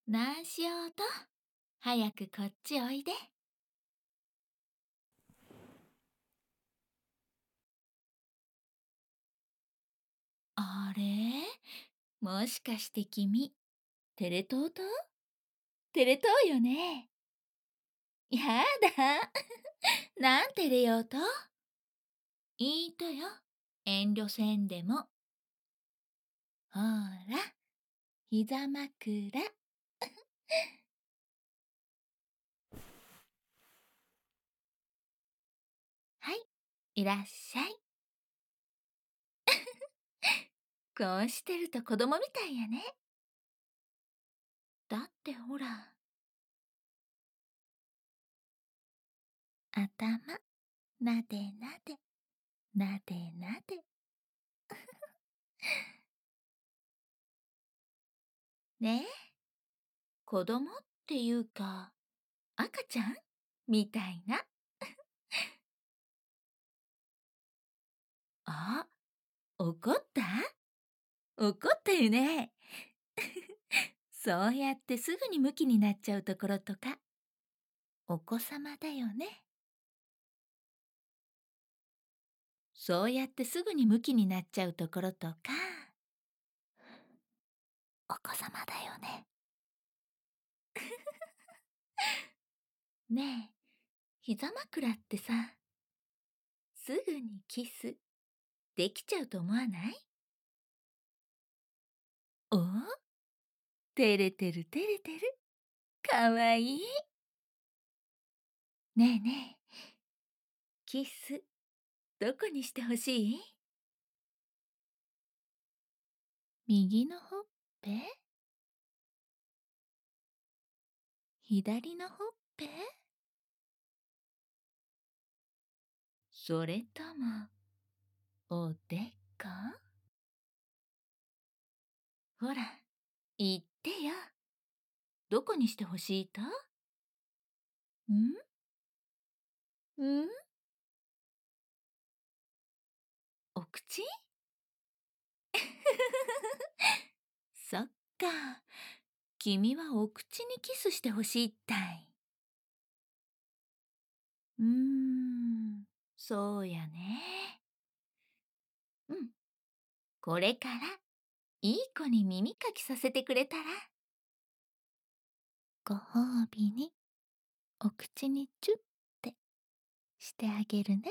なんしようと。早くこっちおいで。あれ、もしかして君、テレ東とテレ東よね。やだ。なんてれようと。いいとよ。遠慮せんでも。ほら、膝枕。はい、いらっしゃい。こうしてると子供みたいやね。だってほら、頭、なでなで、なでなで。ねえ、子供っていうか、赤ちゃんみたいな。あ、怒った怒ったよね。そうやってすぐにムキになっちゃうところとか、お子様だよね。そうやってすぐにムキになっちゃうところとか、お子様だよね。ねえ、膝枕ってさ、すぐにキスできちゃうと思わない？お？照れてる照れてる。かわいい。ねえねえ、キス、どこにしてほしい？右のほっぺ？左のほっぺ？それとも、おでこ？ほら、言ってよ。どこにしてほしいと？ん？お口？そっか。君はお口にキスしてほしいったい。そうやね。うん。これから、いい子に耳かきさせてくれたら。ご褒美に、お口にチュッてしてあげるね。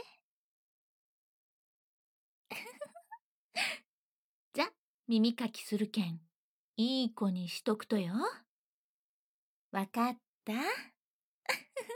じゃ、耳かきするけん、いい子にしとくとよ。わかった？